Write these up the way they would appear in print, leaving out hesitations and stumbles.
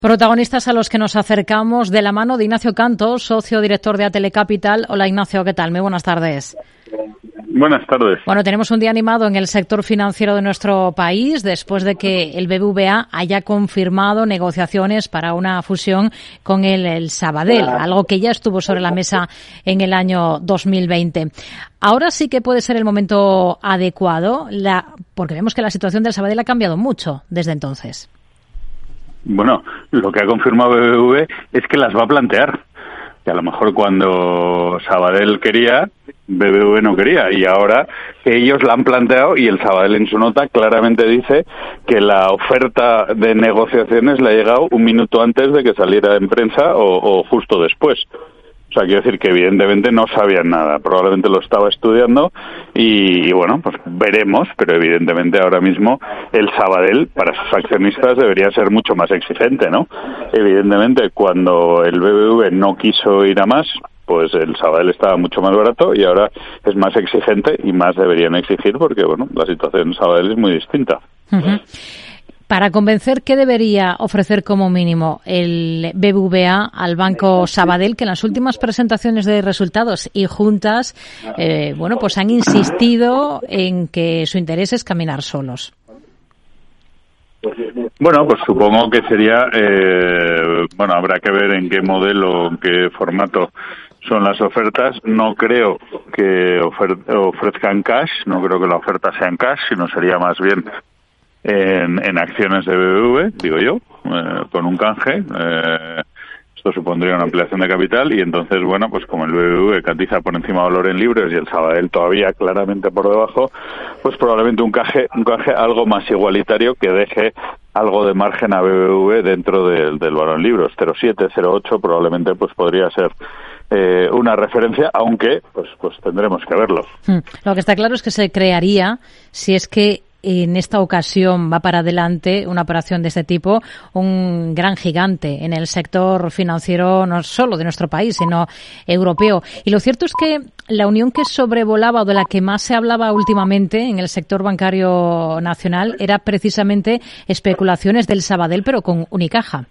Protagonistas a los que nos acercamos de la mano de Ignacio Cantos, socio director de Atele Capital. Hola Ignacio, ¿qué tal? Muy buenas tardes. Buenas tardes. Bueno, tenemos un día animado en el sector financiero de nuestro país después de que el BBVA haya confirmado negociaciones para una fusión con el Sabadell, algo que ya estuvo sobre la mesa en el año 2020. Ahora sí que puede ser el momento adecuado, porque vemos que la situación del Sabadell ha cambiado mucho desde entonces. Bueno, lo que ha confirmado BBV es que las va a plantear. Que a lo mejor cuando Sabadell quería, BBV no quería. Y ahora ellos la han planteado y el Sabadell en su nota claramente dice que la oferta de negociaciones le ha llegado un minuto antes de que saliera en prensa o justo después. O sea, quiero decir que evidentemente no sabían nada, probablemente lo estaba estudiando y bueno, pues veremos, pero evidentemente ahora mismo el Sabadell para sus accionistas debería ser mucho más exigente, ¿no? Evidentemente cuando el BBV no quiso ir a más, pues el Sabadell estaba mucho más barato y ahora es más exigente y más deberían exigir porque, bueno, la situación en Sabadell es muy distinta. Uh-huh. Para convencer, ¿qué debería ofrecer como mínimo el BBVA al Banco Sabadell, que en las últimas presentaciones de resultados y juntas, pues han insistido en que su interés es caminar solos? Bueno, pues supongo que sería, habrá que ver en qué modelo, en qué formato son las ofertas. No creo que ofrezcan cash, no creo que la oferta sea en cash, sino sería más bien en acciones de BBV, digo yo, con un canje. Esto supondría una ampliación de capital y entonces, bueno, pues como el BBV cotiza por encima de valor en libros y el Sabadell todavía claramente por debajo, pues probablemente un canje algo más igualitario que deje algo de margen a BBV dentro del valor en libros. 0,7, 0,8 probablemente pues podría ser una referencia, aunque pues tendremos que verlo. Lo que está claro es que se crearía, si es que en esta ocasión va para adelante una operación de este tipo, un gran gigante en el sector financiero, no solo de nuestro país, sino europeo. Y lo cierto es que la unión que sobrevolaba o de la que más se hablaba últimamente en el sector bancario nacional era precisamente especulaciones del Sabadell, pero con Unicaja.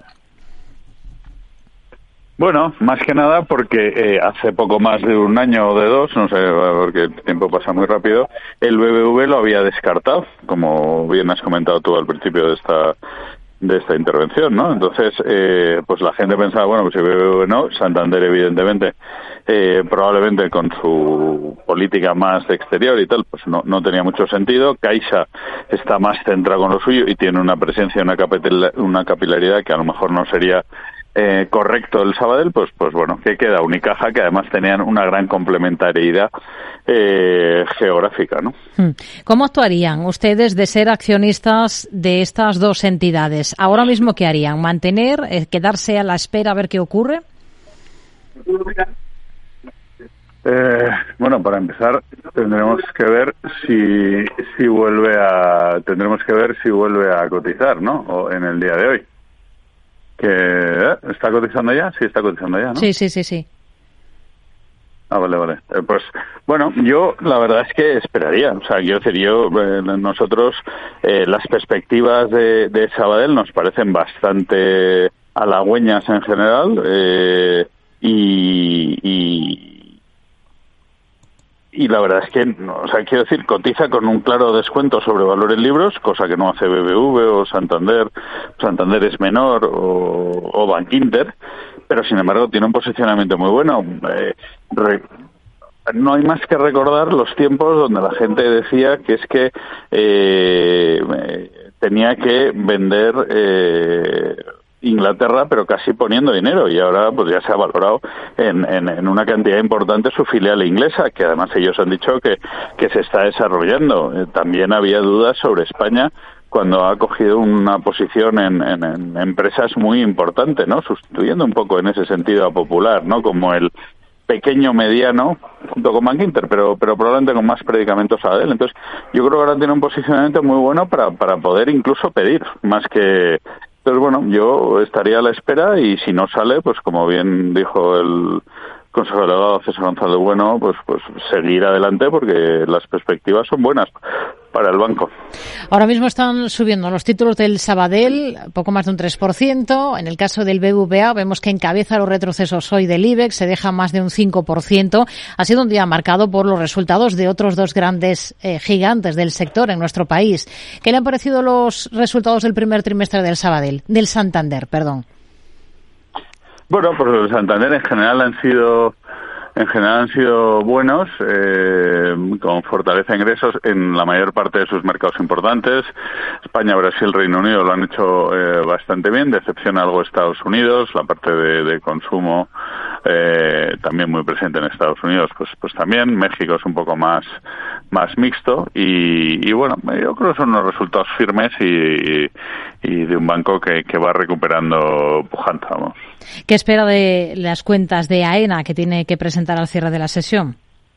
Bueno, más que nada porque hace poco más de un año o de dos, no sé, porque el tiempo pasa muy rápido, el BBV lo había descartado, como bien has comentado tú al principio de esta intervención, ¿no? Entonces, pues la gente pensaba, bueno, pues si BBV no, Santander evidentemente, probablemente con su política más exterior y tal, pues no tenía mucho sentido. Caixa está más centrado con lo suyo y tiene una presencia, una capilaridad que a lo mejor no sería correcto el Sabadell, pues bueno, que queda Unicaja, que además tenían una gran complementariedad geográfica, ¿no? ¿Cómo actuarían ustedes de ser accionistas de estas dos entidades? ¿Ahora mismo qué harían? ¿Mantener? ¿Quedarse a la espera a ver qué ocurre? Para empezar tendremos que ver si vuelve a cotizar, ¿no? O en el día de hoy. ¿Que está cotizando ya? Sí, está cotizando ya, ¿no? Sí. Ah, vale. Pues, bueno, yo la verdad es que esperaría. O sea, quiero decir, nosotros, las perspectivas de Sabadell nos parecen bastante halagüeñas en general, y la verdad es que, quiero decir, cotiza con un claro descuento sobre valor en libros, cosa que no hace BBV o Santander. Santander es menor o Bankinter, pero sin embargo tiene un posicionamiento muy bueno. No hay más que recordar los tiempos donde la gente decía que es que tenía que vender Inglaterra, pero casi poniendo dinero, y ahora pues ya se ha valorado en una cantidad importante su filial inglesa, que además ellos han dicho que se está desarrollando. También había dudas sobre España cuando ha cogido una posición en empresas muy importantes, ¿no? Sustituyendo un poco en ese sentido a Popular, ¿no? Como el pequeño mediano junto con Bankinter, pero probablemente con más predicamentos a él. Entonces yo creo que ahora tiene un posicionamiento muy bueno para poder incluso pedir más que. Entonces, bueno, yo estaría a la espera y si no sale, pues como bien dijo consejo delegado César González Bueno, pues seguir adelante porque las perspectivas son buenas para el banco. Ahora mismo están subiendo los títulos del Sabadell, poco más de un 3%. En el caso del BBVA vemos que encabeza los retrocesos hoy del IBEX, se deja más de un 5%. Ha sido un día marcado por los resultados de otros dos grandes gigantes del sector en nuestro país. ¿Qué le han parecido los resultados del primer trimestre del Santander, perdón? Bueno, pues los Santander en general han sido buenos, con fortaleza de ingresos en la mayor parte de sus mercados importantes. España, Brasil, Reino Unido lo han hecho bastante bien, de excepción algo Estados Unidos, la parte de consumo también muy presente en Estados Unidos, pues también. México es un poco más mixto y bueno, yo creo que son unos resultados firmes y de un banco que va recuperando pujante, vamos. ¿Qué espera de las cuentas de AENA que tiene que presentar al cierre de la sesión?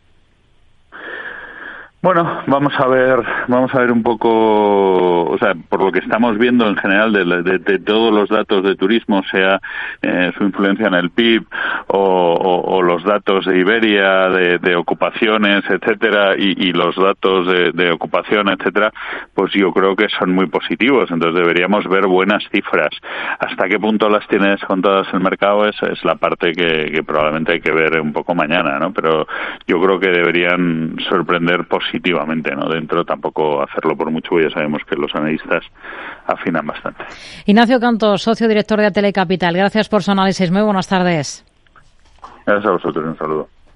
Bueno, vamos a ver un poco, o sea, por lo que estamos viendo en general de todos los datos de turismo, sea su influencia en el PIB o los datos de Iberia, de ocupaciones, etcétera, y los datos de ocupación, etcétera, pues yo creo que son muy positivos, entonces deberíamos ver buenas cifras. ¿Hasta qué punto las tiene descontadas el mercado? Es la parte que probablemente hay que ver un poco mañana, ¿no? Pero yo creo que deberían sorprender positivamente, ¿no? Dentro tampoco hacerlo por mucho, ya sabemos que los analistas afinan bastante. Ignacio Cantos, socio director de Atele Capital, gracias por su análisis. Muy buenas tardes. Gracias a vosotros, un saludo.